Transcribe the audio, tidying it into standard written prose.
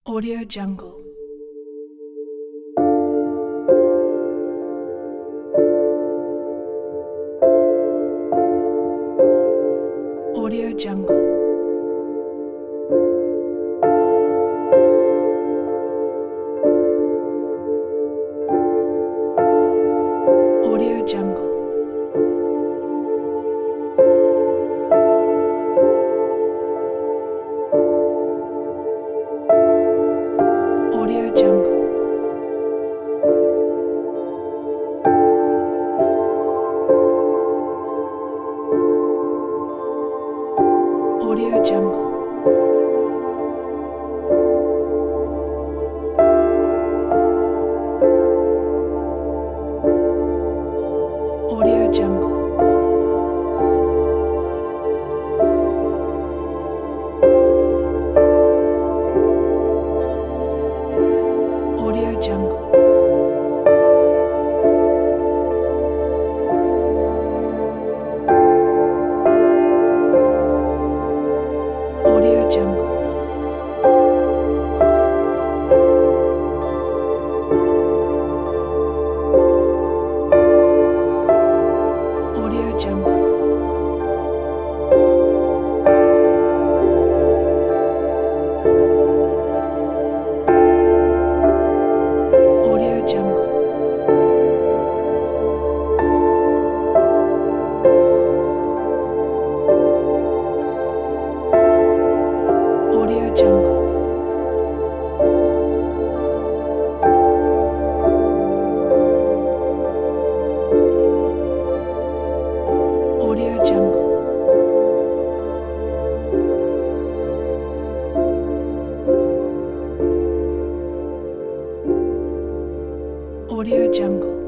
Audio Jungle. Audio Jungle. Audio Jungle. Audio Jungle. Audio Jungle. Audio Jungle. Audio Jungle. Audio Jungle. Audio Jungle. Audio Jungle. Audio Jungle. Audio Jungle. Audio Jungle.